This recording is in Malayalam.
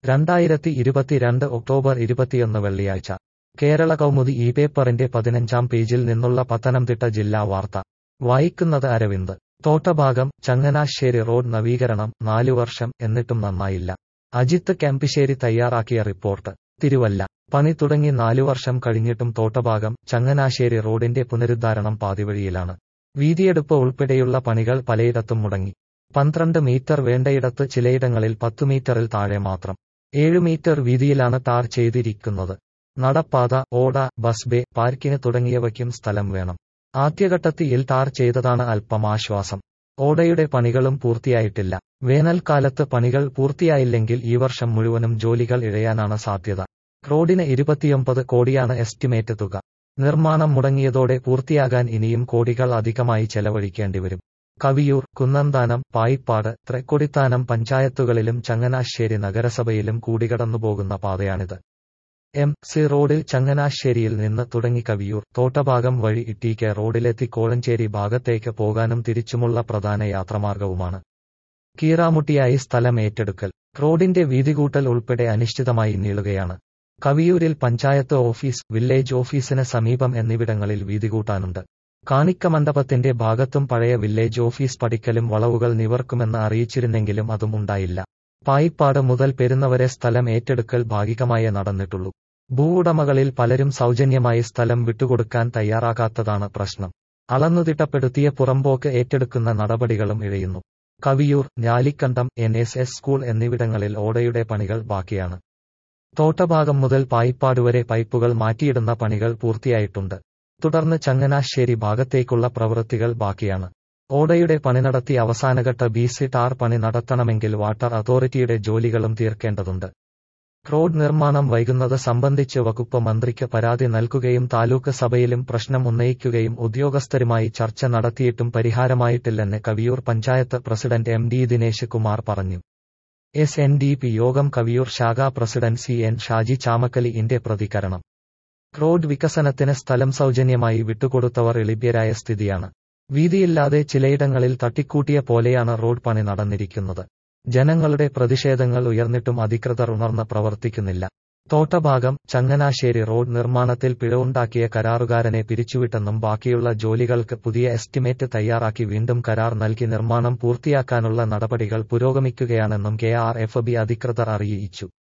2022 ഒക്ടോബർ 21 വെള്ളിയാഴ്ച കേരള കൗമുദി ഈ പേപ്പറിന്റെ 15-ാം പേജിൽ നിന്നുള്ള പത്തനംതിട്ട ജില്ലാ വാർത്ത വായിക്കുന്നത് അരവിന്ദ്. തോട്ടഭാഗം ചങ്ങനാശ്ശേരി റോഡ് നവീകരണം 4 വർഷം എന്നിട്ടും നന്നായില്ല. അജിത്ത് ക്യാമ്പിശ്ശേരി തയ്യാറാക്കിയ റിപ്പോർട്ട്. തിരുവല്ല. പണി തുടങ്ങി 4 വർഷം കഴിഞ്ഞിട്ടും തോട്ടഭാഗം ചങ്ങനാശ്ശേരി റോഡിന്റെ പുനരുദ്ധാരണം പാതിവഴിയിലാണ്. വീതിയെടുപ്പ് ഉൾപ്പെടെയുള്ള പണികൾ പലയിടത്തും മുടങ്ങി. 12 മീറ്റർ വേണ്ടയിടത്ത് ചിലയിടങ്ങളിൽ 10 മീറ്ററിൽ താഴെ മാത്രം. 7 മീറ്റർ വീതിയിലാണ് ടാർ ചെയ്തിരിക്കുന്നത്. നടപ്പാത, ഓട, ബസ് ബേ, പാർക്കിംഗ് തുടങ്ങിയവയ്ക്കും സ്ഥലം വേണം. ആദ്യഘട്ടത്തിൽ ടാർ ചെയ്തതാണ് അല്പം ആശ്വാസം. ഓടയുടെ പണികളും പൂർത്തിയായിട്ടില്ല. വേനൽക്കാലത്ത് പണികൾ പൂർത്തിയായില്ലെങ്കിൽ ഈ വർഷം മുഴുവനും ജോലികൾ ഇഴയാനാണ് സാധ്യത. റോഡിന് 29 കോടിയാണ് എസ്റ്റിമേറ്റ് തുക. നിർമ്മാണം മുടങ്ങിയതോടെ പൂർത്തിയാകാൻ ഇനിയും കോടികൾ അധികമായി ചെലവഴിക്കേണ്ടിവരും. കവിയൂർ, കുന്നന്താനം, പായിപ്പാട്, തൃക്കൊടിത്താനം പഞ്ചായത്തുകളിലും ചങ്ങനാശ്ശേരി നഗരസഭയിലും കൂടിക്കടന്നുപോകുന്ന പാതയാണിത്. എം.സി. റോഡിൽ ചങ്ങനാശ്ശേരിയിൽ നിന്ന് തുടങ്ങി കവിയൂർ, തോട്ടഭാഗം വഴി ഇട്ടികെ റോഡിലെത്തി കോഴഞ്ചേരി ഭാഗത്തേക്ക് പോകാനും തിരിച്ചുമുള്ള പ്രധാന യാത്രമാർഗവുമാണ്. കീറാമുട്ടിയായി സ്ഥലം ഏറ്റെടുക്കൽ. റോഡിന്റെ വീതികൂട്ടൽ ഉൾപ്പെടെ അനിശ്ചിതമായി നീളുകയാണ്. കവിയൂരിൽ പഞ്ചായത്ത് ഓഫീസ്, വില്ലേജ് ഓഫീസിന് സമീപം എന്നിവിടങ്ങളിൽ വീതികൂട്ടാനുണ്ട്. കാണിക്കമണ്ഡപത്തിന്റെ ഭാഗത്തും പഴയ വില്ലേജ് ഓഫീസ് പടിക്കലും വളവുകൾ നിവർക്കുമെന്ന് അറിയിച്ചിരുന്നെങ്കിലും അതും ഉണ്ടായില്ല. പായിപ്പാട് മുതൽ പെരുന്നവരെ സ്ഥലം ഏറ്റെടുക്കൽ ഭാഗികമായേ നടന്നിട്ടുള്ളൂ. ഭൂവുടമകളിൽ പലരും സൗജന്യമായി സ്ഥലം വിട്ടുകൊടുക്കാൻ തയ്യാറാകാത്തതാണ് പ്രശ്നം. അളന്നുതിട്ടപ്പെടുത്തിയ പുറമ്പോക്ക് ഏറ്റെടുക്കുന്ന നടപടികളും ഇഴയുന്നു. കവിയൂർ, ഞാലിക്കണ്ടം, NSS സ്കൂൾ എന്നിവിടങ്ങളിൽ ഓടയുടെ പണികൾ ബാക്കിയാണ്. തോട്ടഭാഗം മുതൽ പായിപ്പാട് വരെ പൈപ്പുകൾ മാറ്റിയിടുന്ന പണികൾ പൂർത്തിയായിട്ടുണ്ട്. തുടർന്ന് ചങ്ങനാശ്ശേരി ഭാഗത്തേക്കുള്ള പ്രവൃത്തികൾ ബാക്കിയാണ്. ഓടയുടെ പണി നടത്തി അവസാനഘട്ട BC ടാർ പണി നടത്തണമെങ്കിൽ വാട്ടർ അതോറിറ്റിയുടെ ജോലികളും തീർക്കേണ്ടതുണ്ട്. റോഡ് നിർമ്മാണം വൈകുന്നത് സംബന്ധിച്ച് വകുപ്പ് മന്ത്രിക്ക് പരാതി നൽകുകയും താലൂക്ക് സഭയിലും പ്രശ്നം ഉന്നയിക്കുകയും ഉദ്യോഗസ്ഥരുമായി ചർച്ച നടത്തിയിട്ടും പരിഹാരമായിട്ടില്ലെന്ന് കവിയൂർ പഞ്ചായത്ത് പ്രസിഡന്റ് MD ദിനേശ് കുമാർ പറഞ്ഞു. SNDP യോഗം കവിയൂർ ശാഖാ പ്രസിഡന്റ് CN ഷാജി ചാമക്കലിന്റെ പ്രതികരണം. റോഡ് വികസനത്തിന് സ്ഥലം സൗജന്യമായി വിട്ടുകൊടുത്തവർ എളിഭ്യരായ സ്ഥിതിയാണ്. വീതിയില്ലാതെ ചിലയിടങ്ങളിൽ തട്ടിക്കൂട്ടിയ പോലെയാണ് റോഡ് പണി നടന്നിരിക്കുന്നത്. ജനങ്ങളുടെ പ്രതിഷേധങ്ങൾ ഉയർന്നിട്ടും അധികൃതർ ഉണർന്ന് പ്രവർത്തിക്കുന്നില്ല. തോട്ടഭാഗം ചങ്ങനാശ്ശേരി റോഡ് നിർമ്മാണത്തിൽ പിഴവുണ്ടാക്കിയ കരാറുകാരനെ പിരിച്ചുവിട്ടെന്നും ബാക്കിയുള്ള ജോലികൾക്ക് പുതിയ എസ്റ്റിമേറ്റ് തയ്യാറാക്കി വീണ്ടും കരാർ നൽകി നിർമ്മാണം പൂർത്തിയാക്കാനുള്ള നടപടികൾ പുരോഗമിക്കുകയാണെന്നും KRFB അധികൃതർ അറിയിച്ചു.